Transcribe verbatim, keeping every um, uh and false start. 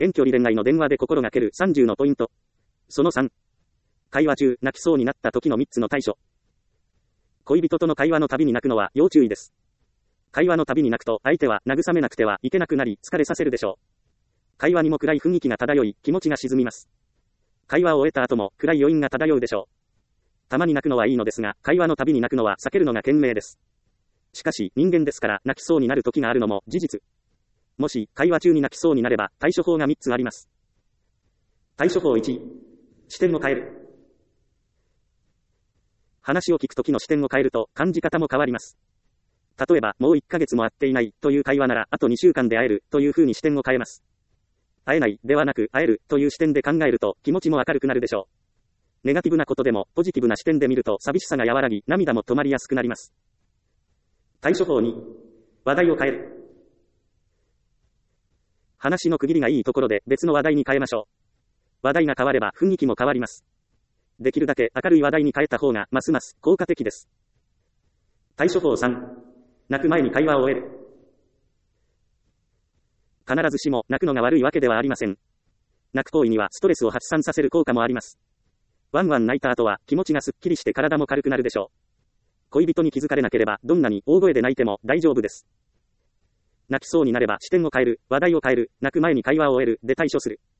遠距離恋愛の電話で心がけるさんじゅうのポイント。そのさん。会話中、泣きそうになった時のみっつの対処。恋人との会話のたびに泣くのは要注意です。会話のたびに泣くと、相手は慰めなくてはいけなくなり、疲れさせるでしょう。会話にも暗い雰囲気が漂い、気持ちが沈みます。会話を終えた後も、暗い余韻が漂うでしょう。たまに泣くのはいいのですが、会話のたびに泣くのは避けるのが賢明です。しかし、人間ですから、泣きそうになる時があるのも事実。もし、会話中に泣きそうになれば、対処法がみっつあります。対処法いち、視点を変える。話を聞く時の視点を変えると、感じ方も変わります。例えば、もういっかげつも会っていないという会話なら、あとにしゅうかんで会えるという風に視点を変えます。会えないではなく、会えるという視点で考えると、気持ちも明るくなるでしょう。ネガティブなことでも、ポジティブな視点で見ると、寂しさが和らぎ、涙も止まりやすくなります。対処法に、話題を変える。話の区切りがいいところで別の話題に変えましょう。話題が変われば雰囲気も変わります。できるだけ明るい話題に変えた方がますます効果的です。対処法さん、泣く前に会話を終える。必ずしも泣くのが悪いわけではありません。泣く行為にはストレスを発散させる効果もあります。ワンワン泣いた後は気持ちがすっきりして体も軽くなるでしょう。恋人に気づかれなければどんなに大声で泣いても大丈夫です。泣きそうになれば視点を変える、話題を変える、泣く前に会話を終えるで対処する。